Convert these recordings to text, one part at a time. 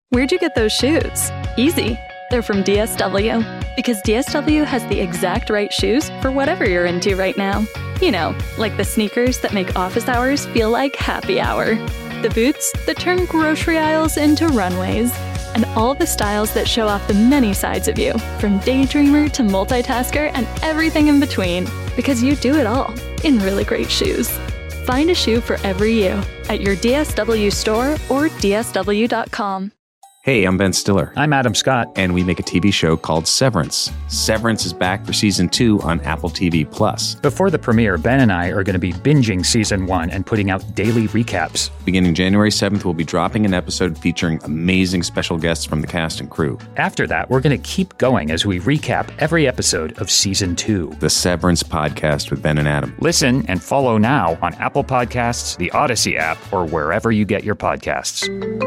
Where'd you get those shoes? Easy. They're from DSW. Because DSW has the exact right shoes for whatever you're into right now. You know, like the sneakers that make office hours feel like happy hour. The boots that turn grocery aisles into runways. And all the styles that show off the many sides of you, from daydreamer to multitasker and everything in between. Because you do it all in really great shoes. Find a shoe for every you at your DSW store or DSW.com. Hey, I'm Ben Stiller. I'm Adam Scott. And we make a TV show called Severance. Severance is back for Season 2 on Apple TV+. Before the premiere, Ben and I are going to be binging Season 1 and putting out daily recaps. Beginning January 7th, we'll be dropping an episode featuring amazing special guests from the cast and crew. After that, we're going to keep going as we recap every episode of Season 2. The Severance Podcast with Ben and Adam. Listen and follow now on Apple Podcasts, the Odyssey app, or wherever you get your podcasts.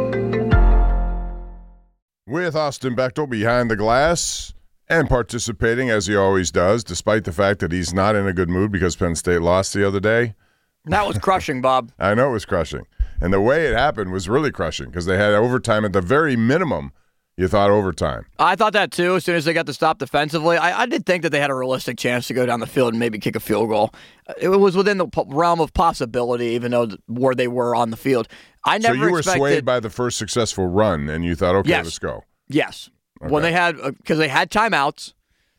With Austin Bechtel behind the glass and participating as he always does, despite the fact that he's not in a good mood because Penn State lost the other day. That was crushing, Bob. I know it was crushing. And the way it happened was really crushing because they had overtime at the very minimum. You thought overtime. I thought that too as soon as they got to stop defensively. I did think that they had a realistic chance to go down the field and maybe kick a field goal. It was within the realm of possibility, even though where they were on the field. So you were swayed by the first successful run, and you thought, okay, yes. Let's go. Yes. Okay. When they had, because they had timeouts,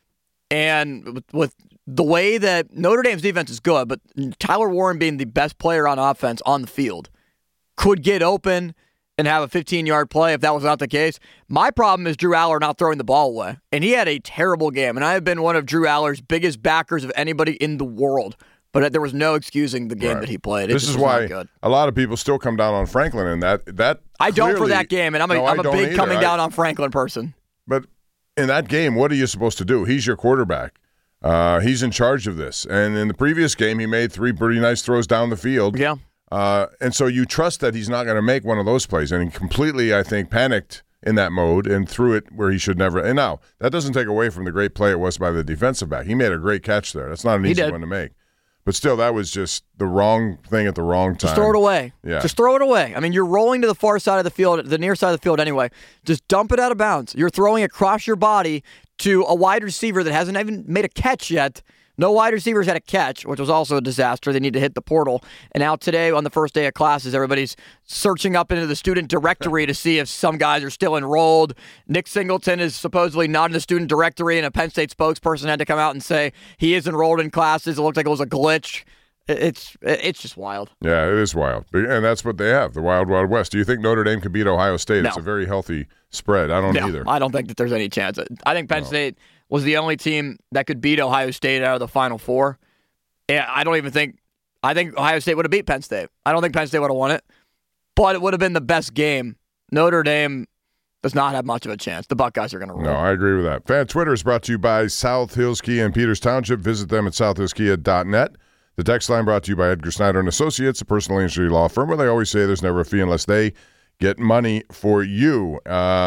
and with the way that Notre Dame's defense is good, but Tyler Warren being the best player on offense on the field could get open and have a 15-yard play if that was not the case. My problem is Drew Aller not throwing the ball away, and he had a terrible game, and I have been one of Drew Aller's biggest backers of anybody in the world. But there was no excusing the game that he played. This is why a lot of people still come down on Franklin, and that I don't for that game, and I'm a big coming down on Franklin person. But in that game, what are you supposed to do? He's your quarterback. He's in charge of this. And in the previous game, he made 3 pretty nice throws down the field. Yeah. And so you trust that he's not going to make one of those plays. And he completely, I think, panicked in that mode and threw it where he should never. And now, that doesn't take away from the great play it was by the defensive back. He made a great catch there. That's not an easy one to make. But still, that was just the wrong thing at the wrong time. Just throw it away. Yeah. Just throw it away. I mean, you're rolling to the far side of the field, the near side of the field anyway. Just dump it out of bounds. You're throwing across your body to a wide receiver that hasn't even made a catch yet. No wide receivers had a catch, which was also a disaster. They need to hit the portal. And now today, on the first day of classes, everybody's searching up into the student directory to see if some guys are still enrolled. Nick Singleton is supposedly not in the student directory, and a Penn State spokesperson had to come out and say he is enrolled in classes. It looked like it was a glitch. It's just wild. Yeah, it is wild. And that's what they have, the Wild Wild West. Do you think Notre Dame could beat Ohio State? No. It's a very healthy spread. I don't either. I don't think that there's any chance. I think Penn State was the only team that could beat Ohio State out of the Final Four. Yeah, I think Ohio State would have beat Penn State. I don't think Penn State would have won it, but it would have been the best game. Notre Dame does not have much of a chance. The Buckeyes are going to roll. No, I agree with that. Fan Twitter is brought to you by South Hills Kia in Peters Township. Visit them at southhillskia.net. The text line brought to you by Edgar Snyder & Associates, a personal injury law firm where they always say there's never a fee unless they get money for you.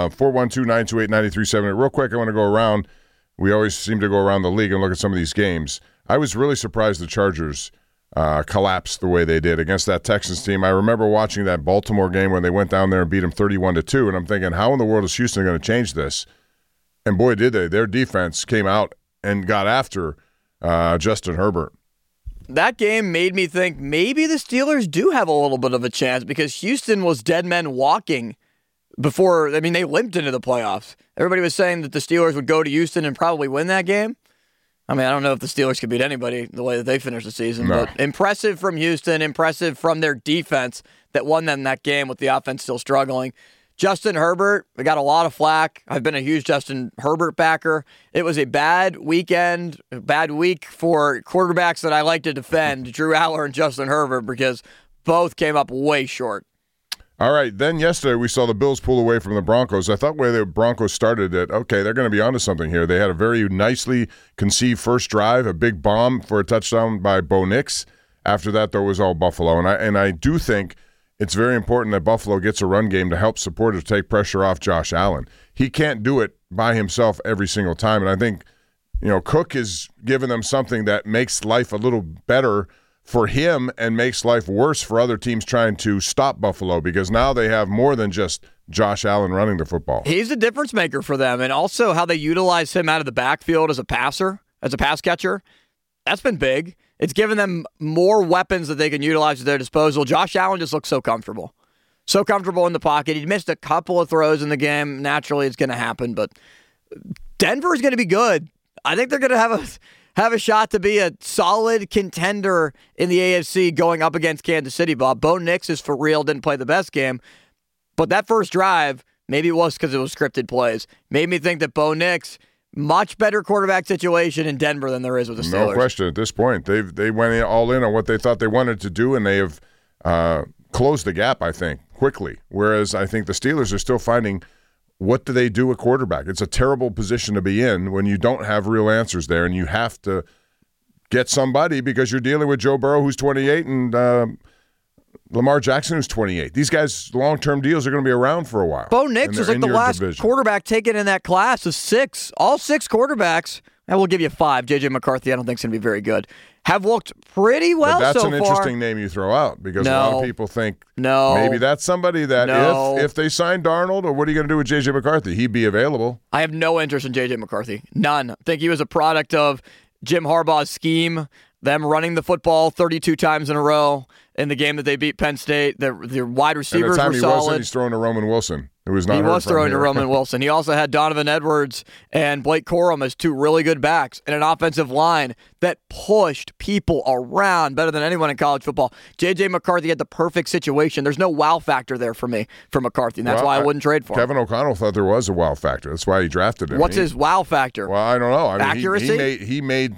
412-928-9378. Real quick, I want to go around. We always seem to go around the league and look at some of these games. I was really surprised the Chargers collapsed the way they did against that Texans team. I remember watching that Baltimore game when they went down there and beat them 31-2, and I'm thinking, how in the world is Houston going to change this? And boy, did they. Their defense came out and got after Justin Herbert. That game made me think maybe the Steelers do have a little bit of a chance because Houston was dead men walking before. I mean, they limped into the playoffs. Everybody was saying that the Steelers would go to Houston and probably win that game. I mean, I don't know if the Steelers could beat anybody the way that they finished the season, but impressive from Houston, impressive from their defense that won them that game with the offense still struggling. Justin Herbert, we got a lot of flack. I've been a huge Justin Herbert backer. It was a bad weekend, a bad week for quarterbacks that I like to defend, Drew Aller and Justin Herbert, because both came up way short. All right, then yesterday we saw the Bills pull away from the Broncos. I thought where the Broncos started that, okay, they're going to be onto something here. They had a very nicely conceived first drive, a big bomb for a touchdown by Bo Nix. After that, though, it was all Buffalo. And I do think it's very important that Buffalo gets a run game to help support or take pressure off Josh Allen. He can't do it by himself every single time. And I think, Cook has given them something that makes life a little better for him and makes life worse for other teams trying to stop Buffalo, because now they have more than just Josh Allen running the football. He's a difference maker for them, and also how they utilize him out of the backfield as a passer, as a pass catcher. That's been big. It's given them more weapons that they can utilize at their disposal. Josh Allen just looks so comfortable. So comfortable in the pocket. He missed a couple of throws in the game. Naturally, it's going to happen, but Denver is going to be good. I think they're going to have a shot to be a solid contender in the AFC going up against Kansas City, Bob. Bo Nix is for real, didn't play the best game. But that first drive, maybe it was because it was scripted plays, made me think that Bo Nix, much better quarterback situation in Denver than there is with the Steelers. No question at this point. They went all in on what they thought they wanted to do, and they have closed the gap, I think, quickly. Whereas I think the Steelers are still finding, what do they do at quarterback? It's a terrible position to be in when you don't have real answers there, and you have to get somebody because you're dealing with Joe Burrow, who's 28, and Lamar Jackson, who's 28. These guys' long-term deals are going to be around for a while. Bo Nix was like the last quarterback taken in that class of 6. All 6 quarterbacks, and we'll give you 5. J.J. McCarthy, I don't think is going to be very good, have looked pretty well so far. That's an interesting name you throw out, because a lot of people think maybe that's somebody that if they sign Darnold, or what are you going to do with J.J. McCarthy? He'd be available. I have no interest in J.J. McCarthy. None. I think he was a product of Jim Harbaugh's scheme, them running the football 32 times in a row in the game that they beat Penn State. Their wide receivers were solid. He's throwing to Roman Wilson. He was throwing to Roman Wilson. He also had Donovan Edwards and Blake Corum as 2 really good backs and an offensive line that pushed people around better than anyone in college football. J.J. McCarthy had the perfect situation. There's no wow factor there for me for McCarthy, and that's why I wouldn't trade for him. Kevin O'Connell thought there was a wow factor. That's why he drafted him. What's his wow factor? Well, I don't know. Accuracy? He made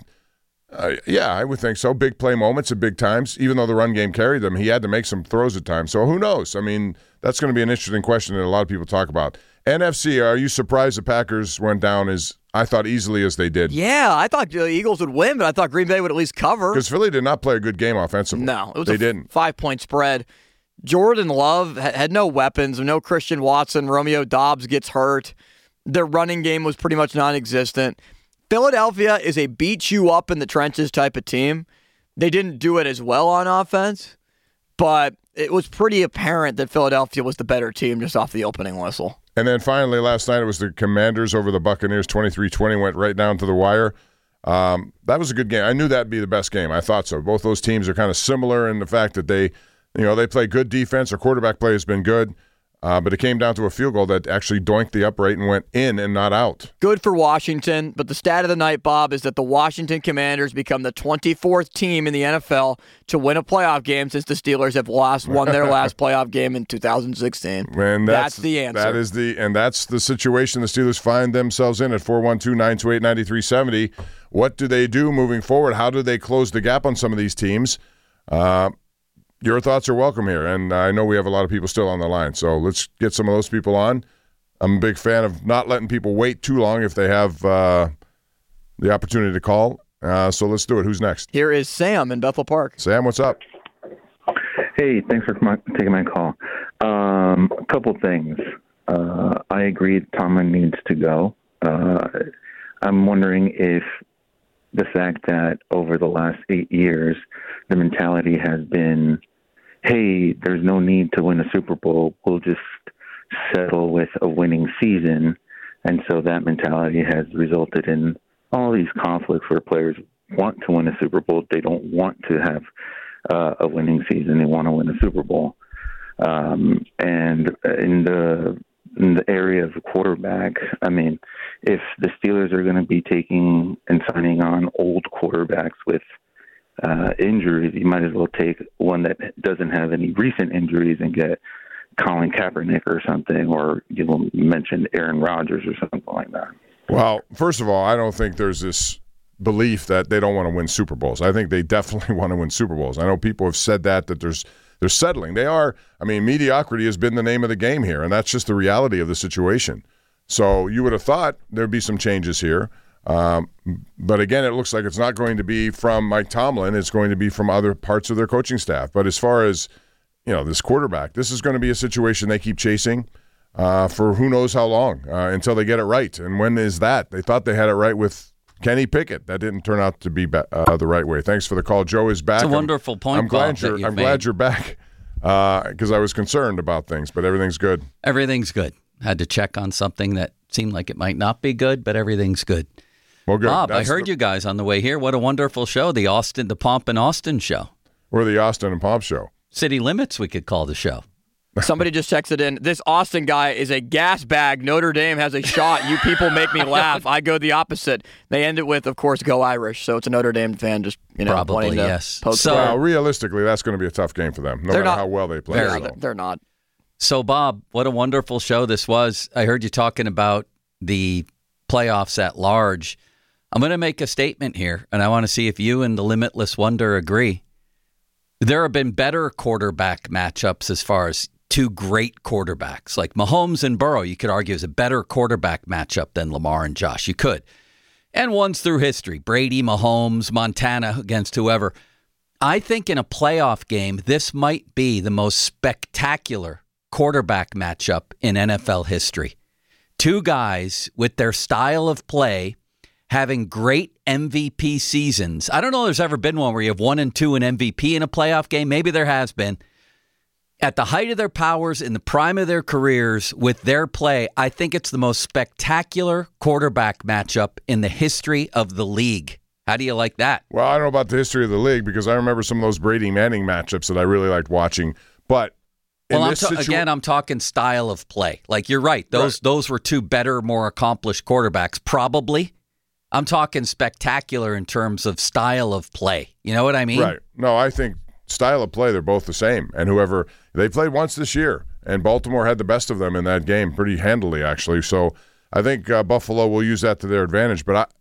yeah, I would think so. Big play moments at big times. Even though the run game carried them, he had to make some throws at times. So who knows? I mean, that's going to be an interesting question that a lot of people talk about. NFC, are you surprised the Packers went down as, I thought, easily as they did? Yeah, I thought the Eagles would win, but I thought Green Bay would at least cover. Because Philly did not play a good game offensively. No, it was didn't. 5-point spread. Jordan Love had no weapons, no Christian Watson. Romeo Doubs gets hurt. Their running game was pretty much non-existent. Philadelphia is a beat you up in the trenches type of team. They didn't do it as well on offense, but it was pretty apparent that Philadelphia was the better team just off the opening whistle. And then finally last night it was the Commanders over the Buccaneers, 23-20, went right down to the wire. That was a good game. I knew that'd be the best game. I thought so. Both those teams are kind of similar in the fact that they play good defense. Their quarterback play has been good. But it came down to a field goal that actually doinked the upright and went in and not out. Good for Washington, but the stat of the night, Bob, is that the Washington Commanders become the 24th team in the NFL to win a playoff game since the Steelers have won their last playoff game in 2016. And that's the answer. And that's the situation the Steelers find themselves in at 412-928-9370. What do they do moving forward? How do they close the gap on some of these teams? Your thoughts are welcome here, and I know we have a lot of people still on the line, so let's get some of those people on. I'm a big fan of not letting people wait too long if they have the opportunity to call, so let's do it. Who's next? Here is Sam in Bethel Park. Sam, what's up? Hey, thanks for taking my call. A couple things. I agree Tomlin needs to go. I'm wondering if the fact that over the last 8 years, the mentality has been, hey, there's no need to win a Super Bowl. We'll just settle with a winning season. And so that mentality has resulted in all these conflicts where players want to win a Super Bowl. They don't want to have a winning season. They want to win a Super Bowl. And in the area of the quarterback, I mean, if the Steelers are going to be taking and signing on old quarterbacks with injuries, you might as well take one that doesn't have any recent injuries and get Colin Kaepernick or something, or you mentioned Aaron Rodgers or something like that. Well, first of all, I don't think there's this belief that they don't want to win Super Bowls. I think they definitely want to win Super Bowls. I know people have said that they're settling. They are. I mean, mediocrity has been the name of the game here, and that's just the reality of the situation. So you would have thought there'd be some changes here. But again, it looks like it's not going to be from Mike Tomlin. It's going to be from other parts of their coaching staff. But as far as, this quarterback, this is going to be a situation they keep chasing for who knows how long until they get it right. And when is that? They thought they had it right with Kenny Pickett. That didn't turn out to be the right way. Thanks for the call. Joe is back. It's a wonderful point, I'm glad Bob, I'm glad you're back because I was concerned about things, but everything's good. Everything's good. Had to check on something that seemed like it might not be good, but everything's good. Well, good. Bob, I heard you guys on the way here. What a wonderful show, the Pomp and Austin show. We're the Austin and Pomp show. City Limits, we could call the show. Somebody just texted in, this Austin guy is a gas bag. Notre Dame has a shot. You people make me laugh. I go the opposite. They end it with, of course, go Irish. So it's a Notre Dame fan just, Probably, yes. So, well, realistically, that's going to be a tough game for them, no matter how well they play. They're not. So, Bob, what a wonderful show this was. I heard you talking about the playoffs at large. I'm going to make a statement here, and I want to see if you and the Limitless Wonder agree. There have been better quarterback matchups as far as two great quarterbacks. Like Mahomes and Burrow, you could argue is a better quarterback matchup than Lamar and Josh. You could. And ones through history. Brady, Mahomes, Montana against whoever. I think in a playoff game, this might be the most spectacular quarterback matchup in NFL history. Two guys with their style of play having great MVP seasons. I don't know if there's ever been one where you have 1 and 2 in MVP in a playoff game. Maybe there has been. At the height of their powers, in the prime of their careers, with their play, I think it's the most spectacular quarterback matchup in the history of the league. How do you like that? Well, I don't know about the history of the league because I remember some of those Brady Manning matchups that I really liked watching. But I'm talking style of play. Like, you're right. Those were two better, more accomplished quarterbacks, probably. I'm talking spectacular in terms of style of play. You know what I mean? Right. No, I think style of play, they're both the same. And whoever, they played once this year, and Baltimore had the best of them in that game pretty handily, actually. So I think Buffalo will use that to their advantage. But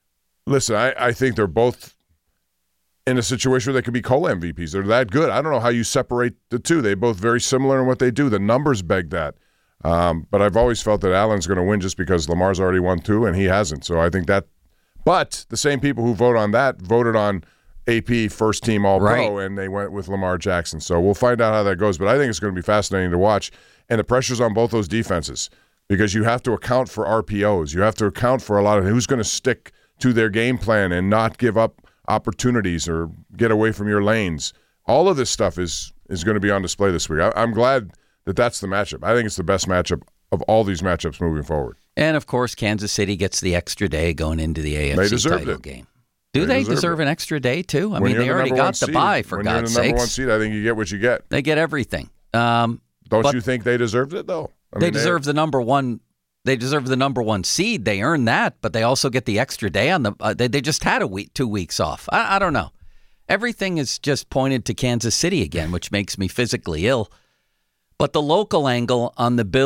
I think they're both in a situation where they could be co-MVPs. They're that good. I don't know how you separate the two. They're both very similar in what they do. The numbers beg that. But I've always felt that Allen's going to win just because Lamar's already won 2 and he hasn't. So I think that. But the same people who vote on that voted on AP first team All-Pro, and they went with Lamar Jackson. So we'll find out how that goes. But I think it's going to be fascinating to watch. And the pressure's on both those defenses because you have to account for RPOs. You have to account for a lot of who's going to stick to their game plan and not give up opportunities or get away from your lanes. All of this stuff is going to be on display this week. I'm glad that that's the matchup. I think it's the best matchup of all these matchups moving forward. And, of course, Kansas City gets the extra day going into the AFC title game. Do they deserve an extra day, too? I mean, they already got the bye, for God's sakes. When you're the number 1 seed, I think you get what you get. They get everything. Don't you think they deserved it, though? They deserve the number 1. They deserve the number 1 seed. They earned that, but they also get the extra day on the. They just had 2 weeks off. I don't know. Everything is just pointed to Kansas City again, which makes me physically ill. But the local angle on the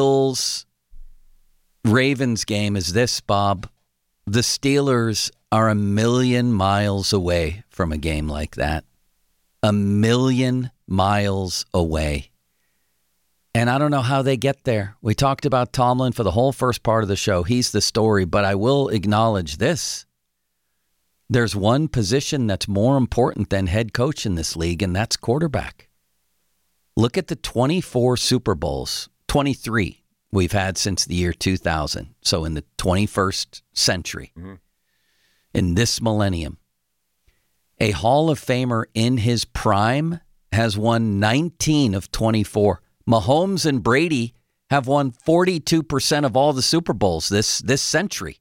Bills-Ravens game is this, Bob. The Steelers are 1,000,000 miles away from a game like that. 1,000,000 miles away. And I don't know how they get there. We talked about Tomlin for the whole first part of the show. He's the story, but I will acknowledge this. There's one position that's more important than head coach in this league, and that's quarterback. Look at the 24 Super Bowls, 23 we've had since the year 2000. So in the 21st century, in this millennium, a Hall of Famer in his prime has won 19 of 24. Mahomes and Brady have won 42% of all the Super Bowls this century.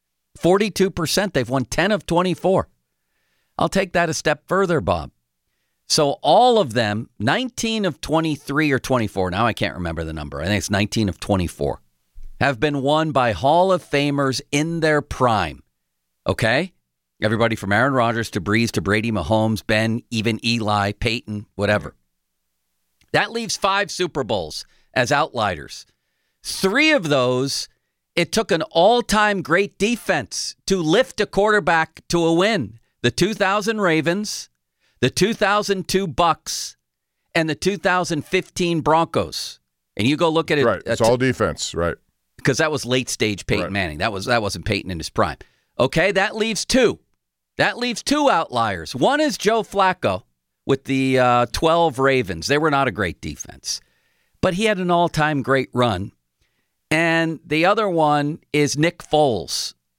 42%. They've won 10 of 24. I'll take that a step further, Bob. So all of them, 19 of 23 or 24, now I can't remember the number. I think it's 19 of 24, have been won by Hall of Famers in their prime. Okay? Everybody from Aaron Rodgers to Breeze to Brady, Mahomes, Ben, even Eli, Peyton, whatever. That leaves 5 Super Bowls as outliers. 3 of those, it took an all-time great defense to lift a quarterback to a win. The 2000 Ravens, the 2002 Bucks, and the 2015 Broncos. And you go look at it. Right, it's all defense, right. Because that was late-stage Peyton Manning. That wasn't Peyton in his prime. Okay, that leaves 2. That leaves 2 outliers. One is Joe Flacco with the 12 Ravens. They were not a great defense. But he had an all-time great run. And the other one is Nick Foles,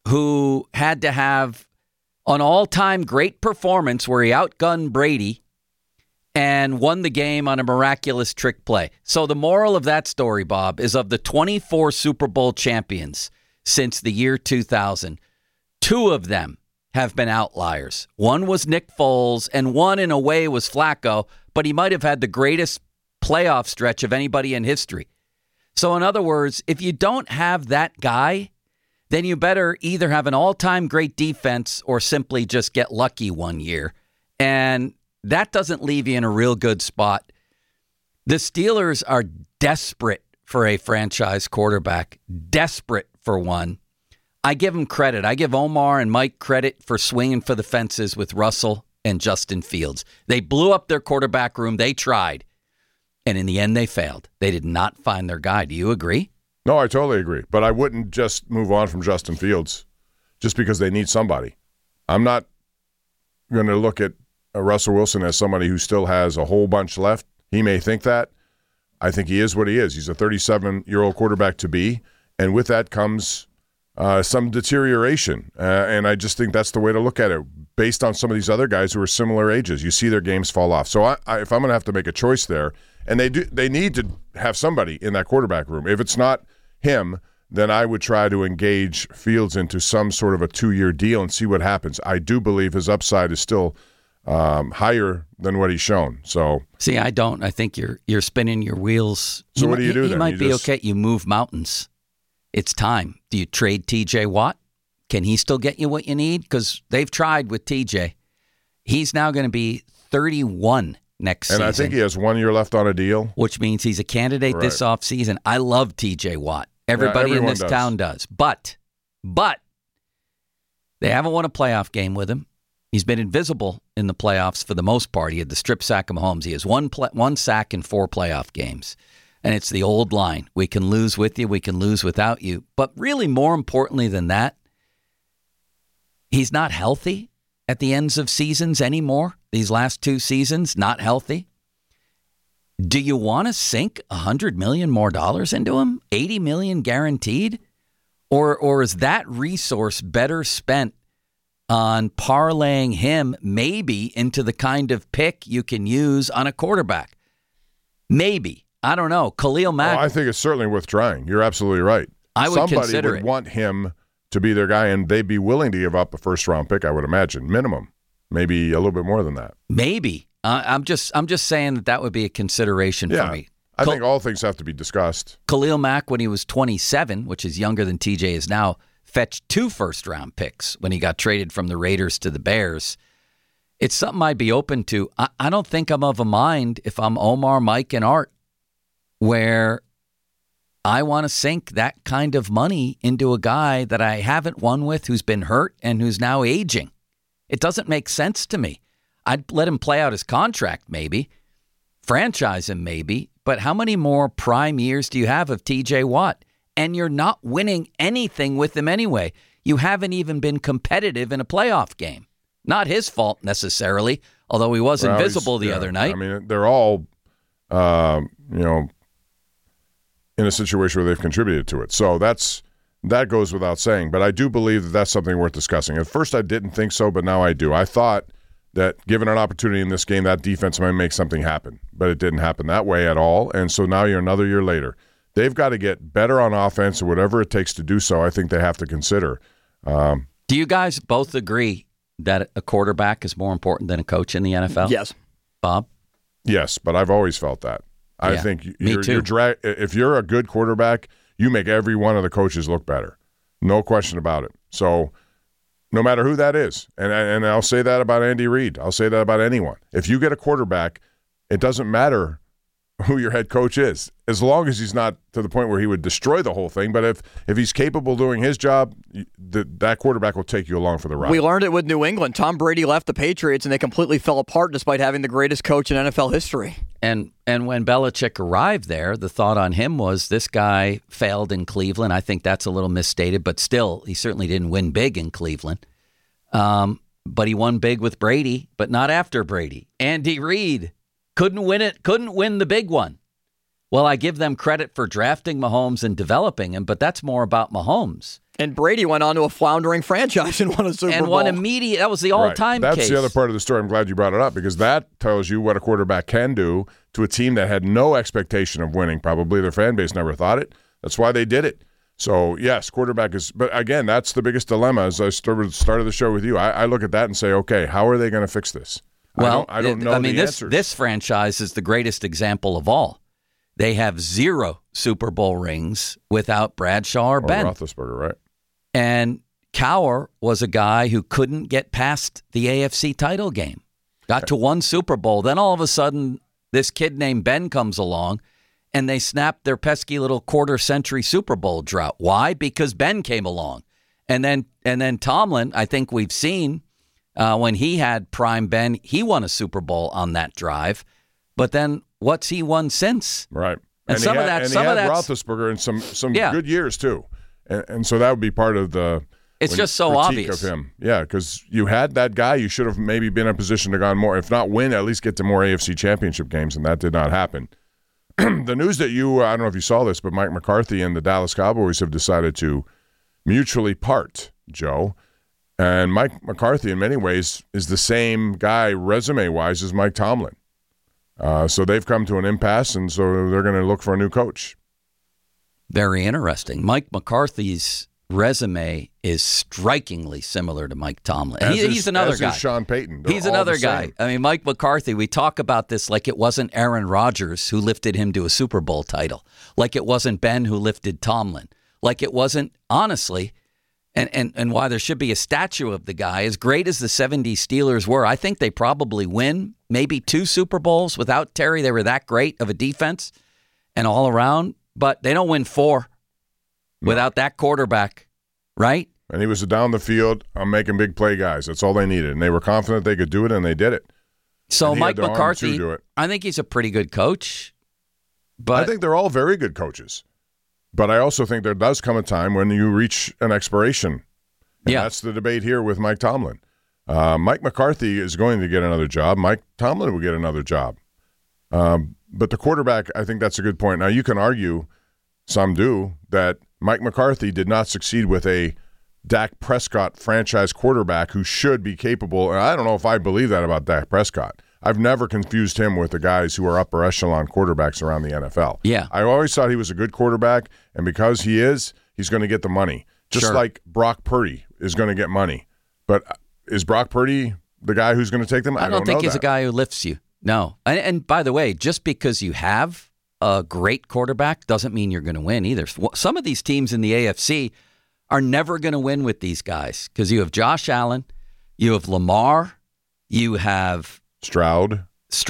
who had to have an all-time great performance where he outgunned Brady and won the game on a miraculous trick play. So the moral of that story, Bob, is of the 24 Super Bowl champions since the year 2000, 2 of them have been outliers. One was Nick Foles, and one in a way was Flacco, but he might have had the greatest playoff stretch of anybody in history. So in other words, if you don't have that guy, then you better either have an all-time great defense or simply just get lucky one year. And that doesn't leave you in a real good spot. The Steelers are desperate for a franchise quarterback, desperate for one. I give them credit. I give Omar and Mike credit for swinging for the fences with Russell and Justin Fields. They blew up their quarterback room. They tried. And in the end, they failed. They did not find their guy. Do you agree? No, I totally agree. But I wouldn't just move on from Justin Fields just because they need somebody. I'm not going to look at Russell Wilson as somebody who still has a whole bunch left. He may think that. I think he is what he is. He's a 37-year-old quarterback to be. And with that comes some deterioration. And I just think that's the way to look at it based on some of these other guys who are similar ages. You see their games fall off. So if I'm going to have to make a choice there, and they need to have somebody in that quarterback room. If it's not him, then I would try to engage Fields into some sort of a 2-year deal and see what happens. I do believe his upside is still higher than what he's shown. So see, I don't. I think you're spinning your wheels. So what do you do then? You might be okay. You move mountains. It's time. Do you trade T.J. Watt? Can he still get you what you need? Because they've tried with T.J. He's now going to be 31 next season. And I think he has 1 year left on a deal. Which means he's a candidate this offseason. I love T.J. Watt. Everybody in this town does. But they haven't won a playoff game with him. He's been invisible in the playoffs for the most part. He had the strip sack of Mahomes. He has one sack in 4 playoff games. And it's the old line. We can lose with you. We can lose without you. But really, more importantly than that, he's not healthy at the ends of seasons anymore. These last 2 seasons, not healthy. Do you want to sink $100 million more into him? $80 million guaranteed? Or is that resource better spent on parlaying him maybe into the kind of pick you can use on a quarterback? Maybe. I don't know. Khalil Mack. Well, I think it's certainly worth trying. You're absolutely right. I would consider Somebody would it. want him to be their guy, and they'd be willing to give up a first-round pick, I would imagine, minimum. Maybe a little bit more than that. Maybe. I'm just saying that would be a consideration for me. I think all things have to be discussed. Khalil Mack, when he was 27, which is younger than TJ is now, fetched 2 first-round picks when he got traded from the Raiders to the Bears. It's something I'd be open to. I don't think I'm of a mind if I'm Omar, Mike, and Art, where I want to sink that kind of money into a guy that I haven't won with, who's been hurt, and who's now aging. It doesn't make sense to me. I'd let him play out his contract, maybe. Franchise him, maybe. But how many more prime years do you have of T.J. Watt? And you're not winning anything with him anyway. You haven't even been competitive in a playoff game. Not his fault necessarily, although he was invisible the other night. I mean, they're all, in a situation where they've contributed to it. So that goes without saying. But I do believe that that's something worth discussing. At first, I didn't think so, but now I do. I thought that given an opportunity in this game, that defense might make something happen. But it didn't happen that way at all. And so now you're another year later. They've got to get better on offense, or whatever it takes to do so. I think they have to consider. Do you guys both agree that a quarterback is more important than a coach in the NFL? Yes. Bob? Yes, but I've always felt that. I think me too. if you're a good quarterback, you make every one of the coaches look better. No question about it. So no matter who that is, and I'll say that about Andy Reid. I'll say that about anyone. If you get a quarterback, it doesn't matter who your head coach is, as long as he's not to the point where he would destroy the whole thing. But if he's capable of doing his job, that quarterback will take you along for the ride. We learned it with New England. Tom Brady left the Patriots, and they completely fell apart despite having the greatest coach in NFL history. And when Belichick arrived there, the thought on him was this guy failed in Cleveland. I think that's a little misstated, but still, he certainly didn't win big in Cleveland. But he won big with Brady, but not after Brady. Andy Reid couldn't win the big one. Well, I give them credit for drafting Mahomes and developing him, but that's more about Mahomes. And Brady went on to a floundering franchise and won a Super Bowl. And won immediate. That was the all-time That's case. the other part of the story. I'm glad you brought it up because that tells you what a quarterback can do to a team that had no expectation of winning. Probably their fan base never thought it. That's why they did it. So, yes, quarterback is – but, again, that's the biggest dilemma. As I started the show with you, I look at that and say, okay, how are they going to fix this? Well, I don't know the answers. This franchise is the greatest example of all. They have 0 Super Bowl rings without Bradshaw or Ben. Roethlisberger, right? And Cowher was a guy who couldn't get past the AFC title game. Got to 1 Super Bowl. Then all of a sudden, this kid named Ben comes along, and they snapped their pesky little quarter-century Super Bowl drought. Why? Because Ben came along. And then Tomlin, I think we've seen when he had prime Ben, he won a Super Bowl on that drive. But then what's he won since? Right. And some of that, he had Roethlisberger in some good years too, and so that would be part of the. It's just so critique obvious of him, yeah, because you had that guy. You should have maybe been in a position to gone more, if not win, at least get to more AFC Championship games, and that did not happen. The news that I don't know if you saw this, but Mike McCarthy and the Dallas Cowboys have decided to mutually part, Joe. And Mike McCarthy, in many ways, is the same guy resume-wise as Mike Tomlin. So they've come to an impasse, and so they're going to look for a new coach. Very interesting. Mike McCarthy's resume is strikingly similar to Mike Tomlin. He's another guy. As is Sean Payton. He's another guy. I mean, Mike McCarthy, we talk about this like it wasn't Aaron Rodgers who lifted him to a Super Bowl title, like it wasn't Ben who lifted Tomlin, like it wasn't, honestly, and why there should be a statue of the guy. As great as the 70s Steelers were, I think they probably win maybe 2 Super Bowls without Terry. They were that great of a defense and all around, but they don't win 4 without that quarterback, right? And he was down the field, I'm making big play guys. That's all they needed. And they were confident they could do it, and they did it. So Mike McCarthy, I think he's a pretty good coach. But I think they're all very good coaches. But I also think there does come a time when you reach an expiration. And that's the debate here with Mike Tomlin. Mike McCarthy is going to get another job. Mike Tomlin will get another job. But the quarterback, I think that's a good point. Now, you can argue, some do, that Mike McCarthy did not succeed with a Dak Prescott franchise quarterback who should be capable. And I don't know if I believe that about Dak Prescott. I've never confused him with the guys who are upper echelon quarterbacks around the NFL. Yeah. I always thought he was a good quarterback, and because he's going to get the money. Just like Brock Purdy is going to get money. But is Brock Purdy the guy who's going to take them? I don't think he's a guy who lifts you. No. And by the way, just because you have a great quarterback doesn't mean you're going to win either. Some of these teams in the AFC are never going to win with these guys because you have Josh Allen, you have Lamar, you have Stroud,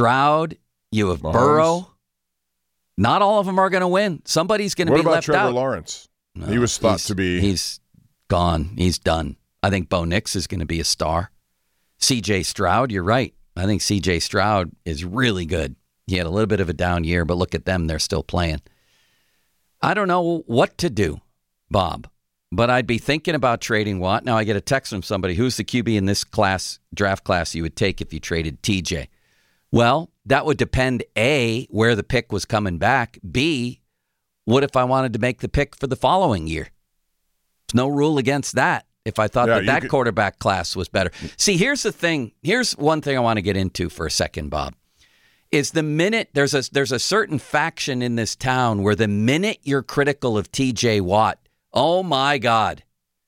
you have Mahomes. Burrow. Not all of them are going to win. Somebody's going to be left Trevor out. Lawrence? No, he was thought to be. He's gone. He's done. I think Bo Nix is going to be a star. C.J. Stroud, you're right. I think C.J. Stroud is really good. He had a little bit of a down year, but look at them. They're still playing. I don't know what to do, Bob, but I'd be thinking about trading Watt. Now I get a text from somebody, who's the QB in this draft class you would take if you traded TJ? Well, that would depend, A, where the pick was coming back. B, what if I wanted to make the pick for the following year? There's no rule against that if I thought that quarterback class was better. See, here's the thing. Here's one thing I want to get into for a second, Bob. Is the minute there's a certain faction in this town where the minute you're critical of TJ Watt, oh my God.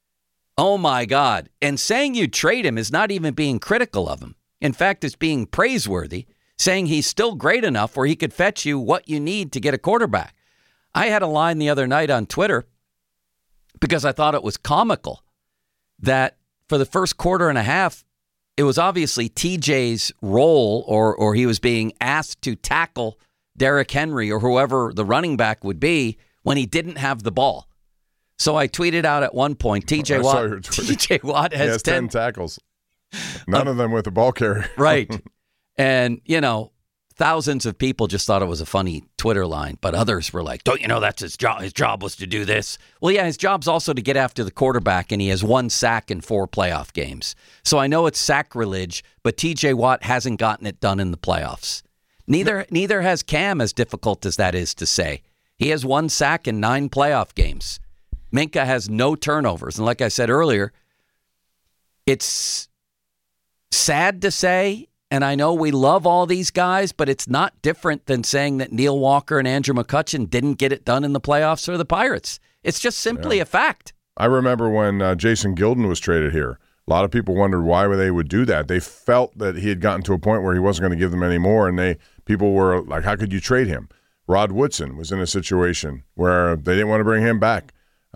And saying you trade him is not even being critical of him. In fact, it's being praiseworthy, saying he's still great enough where he could fetch you what you need to get a quarterback. I had a line the other night on Twitter because I thought it was comical that for the first quarter and a half, it was obviously TJ's role or he was being asked to tackle Derrick Henry or whoever the running back would be when he didn't have the ball. So I tweeted out at one point, TJ Watt has 10 tackles. None of them with a ball carrier. Right. And, thousands of people just thought it was a funny Twitter line, but others were like, don't you know that's his job? His job was to do this. Well, yeah, his job's also to get after the quarterback, and he has 1 sack in 4 playoff games. So I know it's sacrilege, but TJ Watt hasn't gotten it done in the playoffs. Neither has Cam, as difficult as that is to say. He has 1 sack in 9 playoff games. Minkah has no turnovers. And like I said earlier, it's sad to say, and I know we love all these guys, but it's not different than saying that Neil Walker and Andrew McCutchen didn't get it done in the playoffs for the Pirates. It's just simply a fact. I remember when Jason Gilden was traded here. A lot of people wondered why they would do that. They felt that he had gotten to a point where he wasn't going to give them any more, and people were like, how could you trade him? Rod Woodson was in a situation where they didn't want to bring him back.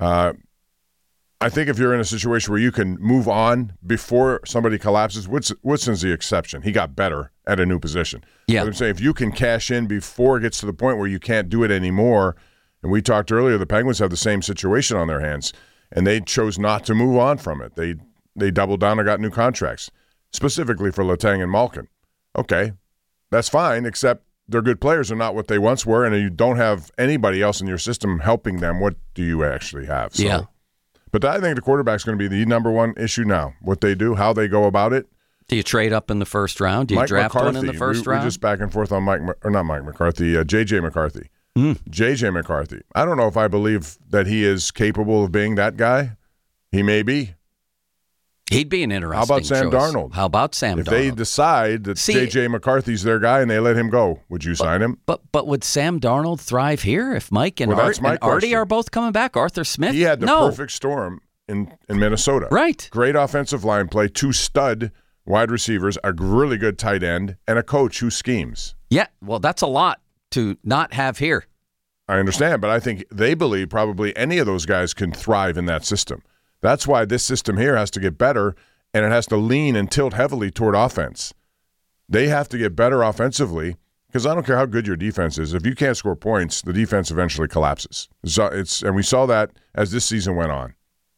I think if you're in a situation where you can move on before somebody collapses, Woodson's the exception. He got better at a new position. Yeah. But I'm saying if you can cash in before it gets to the point where you can't do it anymore, and we talked earlier, the Penguins have the same situation on their hands, and they chose not to move on from it. They doubled down and got new contracts, specifically for Letang and Malkin. Okay, that's fine, except they're good players. They're not what they once were, and you don't have anybody else in your system helping them. What do you actually have? So, yeah. But I think the quarterback's going to be the number one issue now. What they do, how they go about it. Do you trade up in the first round? Do you draft McCarthy, one in the first round? We just back and forth on not Mike McCarthy, J.J. McCarthy. J.J. McCarthy. I don't know if I believe that he is capable of being that guy. He may be. He'd be an interesting How about Sam choice. Darnold? How about Sam Darnold? If they decide that J.J. McCarthy's their guy and they let him go, would you sign him? But would Sam Darnold thrive here if Mike and, That's my Artie question. are both coming back? Arthur Smith? He had the No. perfect storm in Minnesota. Right. Great offensive line play, 2 stud wide receivers, a really good tight end, and a coach who schemes. Yeah, well, that's a lot to not have here. I understand, but I think they believe probably any of those guys can thrive in that system. That's why this system here has to get better, and it has to lean and tilt heavily toward offense. They have to get better offensively, because I don't care how good your defense is. If you can't score points, the defense eventually collapses. And we saw that as this season went on.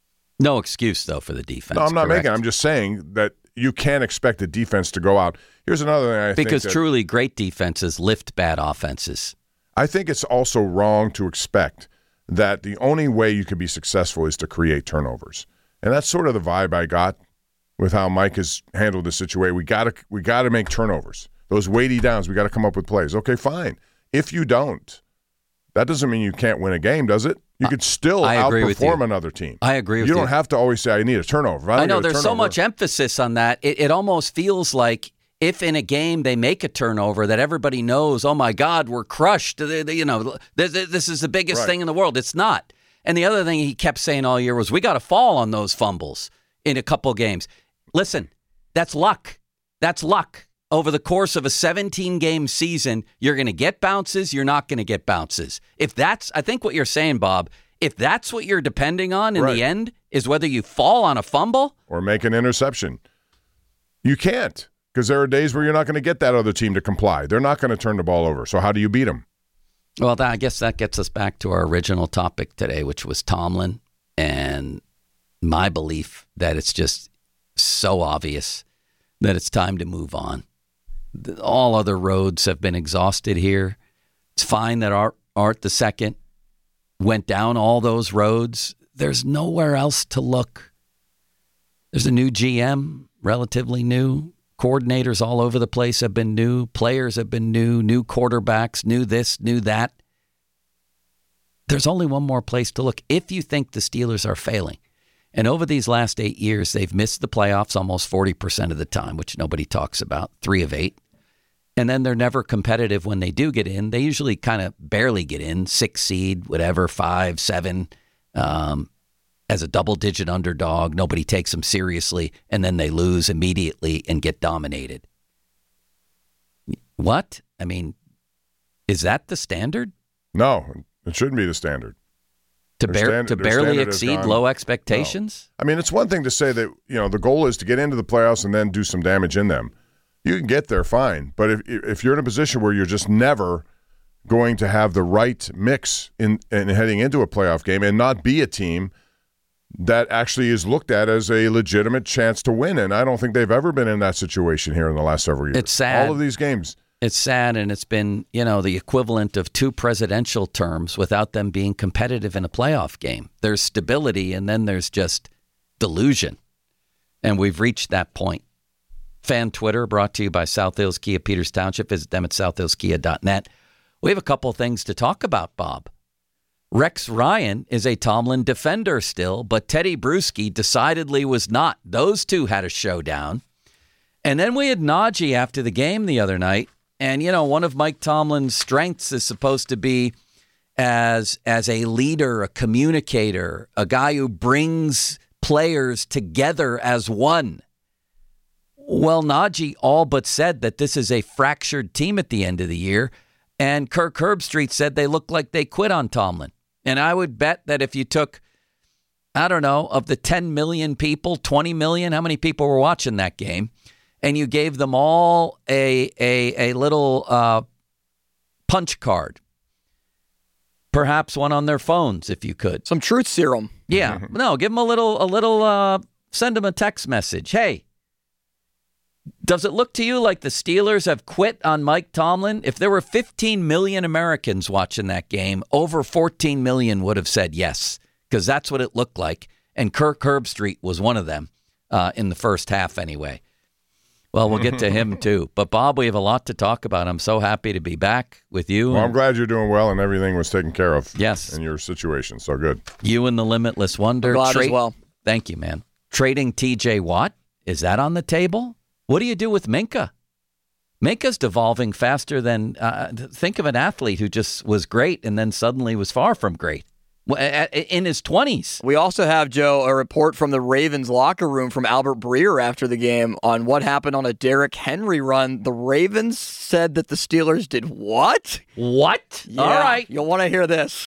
No excuse, though, for the defense. No, I'm not correct? making. I'm just saying that you can't expect the defense to go out. Here's another thing I think. Because truly great defenses lift bad offenses. I think it's also wrong to expect that the only way you can be successful is to create turnovers. And that's sort of the vibe I got with how Mike has handled this situation. We got to make turnovers. Those weighty downs, we got to come up with plays. Okay, fine. If you don't, that doesn't mean you can't win a game, does it? You could still outperform another team. I agree with you. You don't have to always say, I need a turnover. I know there's so much emphasis on that. It almost feels like if in a game they make a turnover that everybody knows, oh, my God, we're crushed. This is the biggest thing in the world. It's not. And the other thing he kept saying all year was, we got to fall on those fumbles in a couple games. Listen, that's luck. That's luck. Over the course of a 17-game season, you're going to get bounces, you're not going to get bounces. I think what you're saying, Bob, if that's what you're depending on in the end, is whether you fall on a fumble or make an interception. You can't, because there are days where you're not going to get that other team to comply. They're not going to turn the ball over. So how do you beat them? Well, I guess that gets us back to our original topic today, which was Tomlin, and my belief that it's just so obvious that it's time to move on. All other roads have been exhausted here. It's fine that Art II went down all those roads. There's nowhere else to look. There's a new GM, relatively new. Coordinators all over the place have been new. Players have been new quarterbacks, new this, new that. There's only one more place to look if you think the Steelers are failing. And over these last 8 years, they've missed the playoffs almost 40% of the time, which nobody talks about, 3 of 8. And then they're never competitive when they do get in. They usually kind of barely get in, 6 seed, whatever, 5, 7, as a double-digit underdog. Nobody takes them seriously, and then they lose immediately and get dominated. What? I mean, is that the standard? No, it shouldn't be the standard. To barely exceed low expectations? No. I mean, it's one thing to say that, the goal is to get into the playoffs and then do some damage in them. You can get there fine, but if you're in a position where you're just never going to have the right mix in heading into a playoff game and not be a team that actually is looked at as a legitimate chance to win, and I don't think they've ever been in that situation here in the last several years. It's sad. All of these games. It's sad, and it's been, the equivalent of 2 presidential terms without them being competitive in a playoff game. There's stability, and then there's just delusion. And we've reached that point. Fan Twitter brought to you by South Hills Kia Peters Township. Visit them at southhillskia.net. We have a couple of things to talk about, Bob. Rex Ryan is a Tomlin defender still, but Teddy Bruschi decidedly was not. Those two had a showdown. And then we had Najee after the game the other night. And, one of Mike Tomlin's strengths is supposed to be as a leader, a communicator, a guy who brings players together as one. Well, Najee all but said that this is a fractured team at the end of the year. And Kirk Herbstreit said they look like they quit on Tomlin. And I would bet that if you took, I don't know, of the 10 million people, 20 million, how many people were watching that game, and you gave them all a little punch card, perhaps one on their phones if you could. Some truth serum. Yeah. No, give them a little, send them a text message. Hey, does it look to you like the Steelers have quit on Mike Tomlin? If there were 15 million Americans watching that game, over 14 million would have said yes, because that's what it looked like. And Kirk Herbstreit was one of them in the first half anyway. Well, we'll get to him too. But, Bob, we have a lot to talk about. I'm so happy to be back with you. Well, I'm glad you're doing well and everything was taken care of. Yes. In your situation. So good. You and the Limitless Wonder. I'm glad as well. Thank you, man. Trading TJ Watt, is that on the table? What do you do with Minka? Minka's devolving faster than, think of an athlete who just was great and then suddenly was far from great in his 20s. We also have, Joe, a report from the Ravens locker room from Albert Breer after the game on what happened on a Derrick Henry run. The Ravens said that the Steelers did what? What? Yeah, all right. You'll want to hear this.